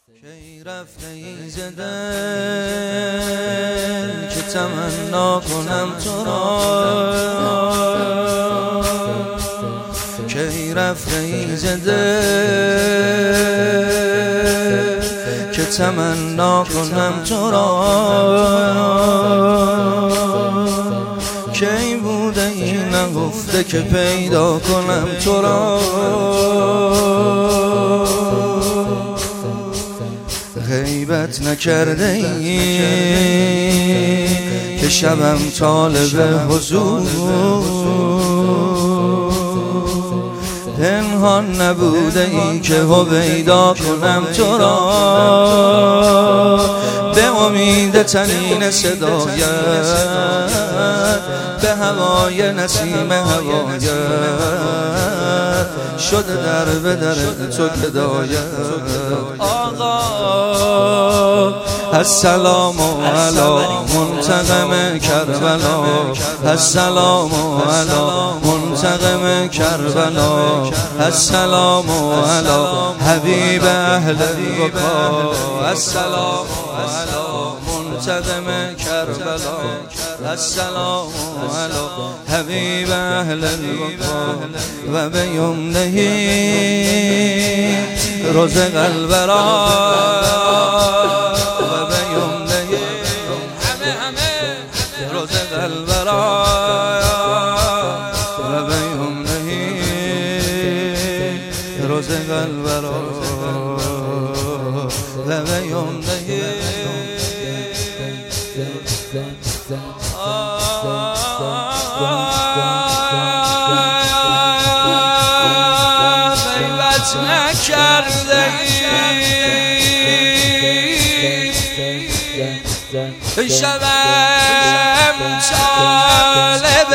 کی رفته ای ز دل که تمنا کنم تو را، کی رفته ای ز دل که تمنا کنم تو را، کی بوده ای نگفته که پیدا کنم تو را، غیبت نکرده ای که شبم طالب حضور، پنهان نبوده ای که هویدا کنم تو را، به امید طنین صدایت، به هوای نسیم هوایت، شده در به در تو گدایت. آقا السلام علی منتقم کربلا، السلام علی منتقم کربلا، السلام علی حبیب اهل الوفا، السلام علی منتقم کربلا، السلام علی حبیب اهل الوفا و به یمنه رزق الورا، و به یمنه رزق الورا، و به یمنه رزق الورا، و به یمنه غیبت نکرده ای شبم طالب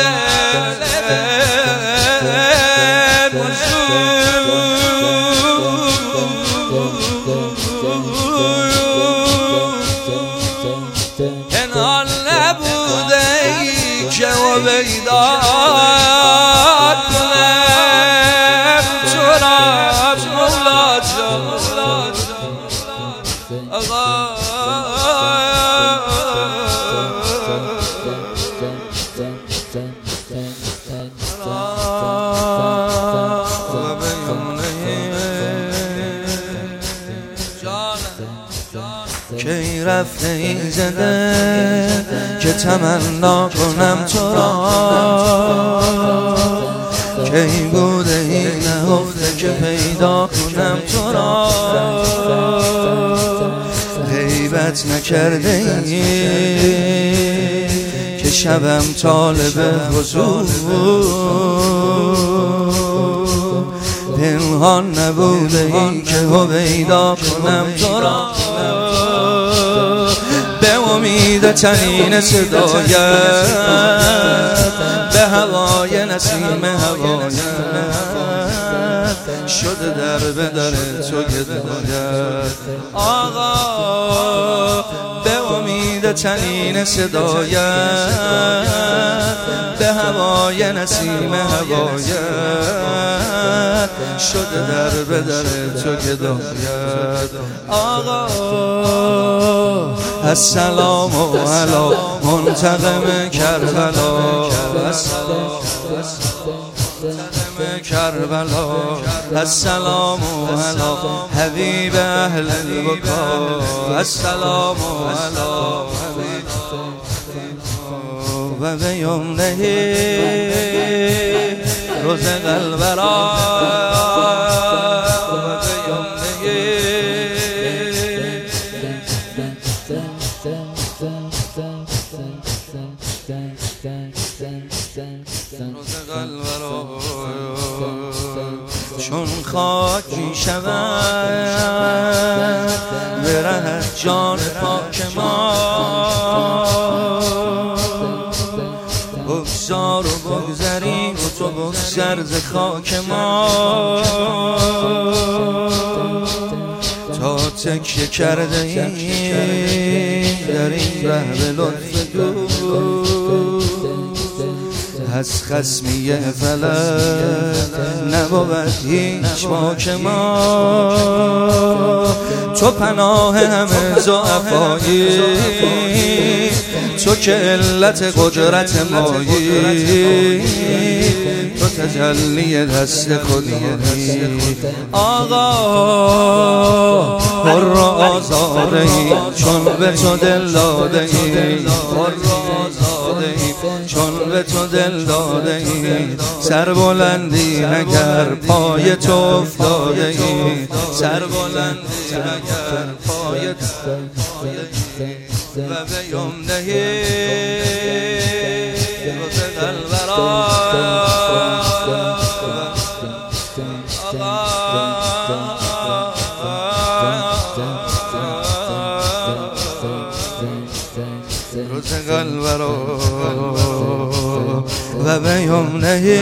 پنهان نبوده ای که هویدا کنم تو را مولا جان. آقا کی رفته ای ز دل که تمنا کنم تو را، کی بوده ای نهفته که پیدا کنم تو را، غیبت نکرده ای که شبم طالب حضور، پنهان نبوده ای که هویدا کنم تو را، به امید طنین صدایت، به هوای نسیم هوایت، شده در به در تو گدایت. آقا به امید طنین صدایت، به هوای نسیم هوایت، شده در به در تو گدایت. آقا السلام علی منتقم کربلا، کربلا، السلام علی حبیب اهل الوفا، السلام علی حبیب و به یمنه رزق الورا، و به یمنه رزق الورا، چون خاکی شود برهد جان پاک ما، بگذار و بگذری و تو بگذر ز خاک ما، تا تکیه کرده ای در این ره به لطف دو، از خصمی فلک نبود هیچ باک ما. تو پناه همه ضعفایی، تو که علت قدرت مایی، تو تجلی دست خودی. آقا حر و آزاده ای چون به تو دل داده ای، حر و آزاده ای چون به تو دل داده ای. سربلندی مگر پای تو افتاده ای، سربلندی مگر پای تو افتاده ای. و به یمنه روز قلبرا روز قلبرا و به یمنه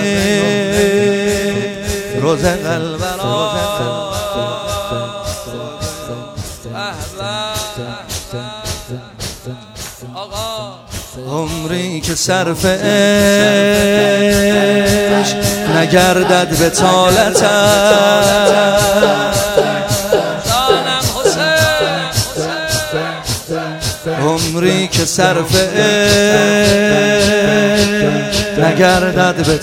روز قلبرا. عمری که صرف عشق نگردد به طالتم، عمری که صرف عشق نگردد به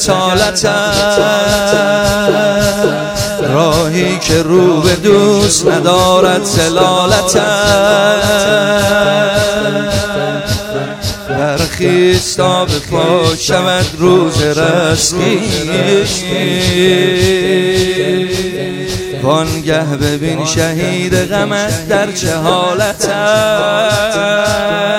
طالتم، راهی که رو به دوست ندارد زلالتم. برخیز تا به پا شود روز رستخیز، وانگه ببین شهید غمت در چه حالتم.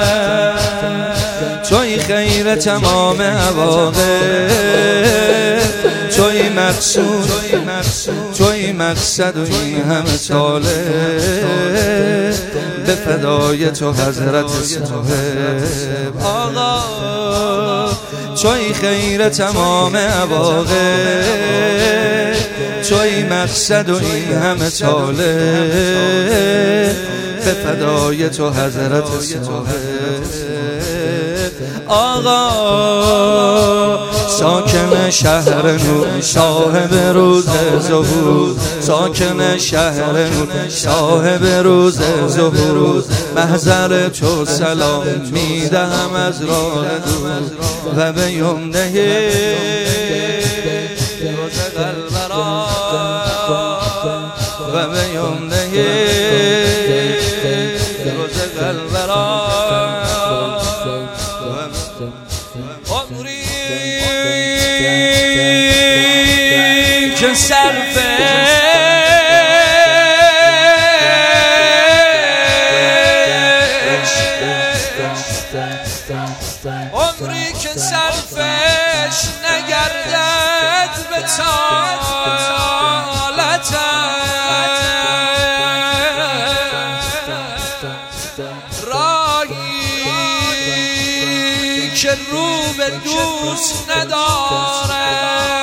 توی خیر تمام عواقب، توی مقصود، توی مقصد و این همه طالب، به فدای تو حضرت صاحب. آقا توی خیر تمام عواقب، توی مقصد و این همه طالب، به فدای تو حضرت صاحب. آقا ساکن شهر نور، صاحب روز ظهور، ساکن شهر نور، صاحب روز ظهور. محضر تو سلام میدهم از راه دور و به یمنه روز قلبرا و به یمنه روز قلبرا. عمری که صرف عمری که صرفش نگردد به طالتم، راهی که رو به دوست ندارد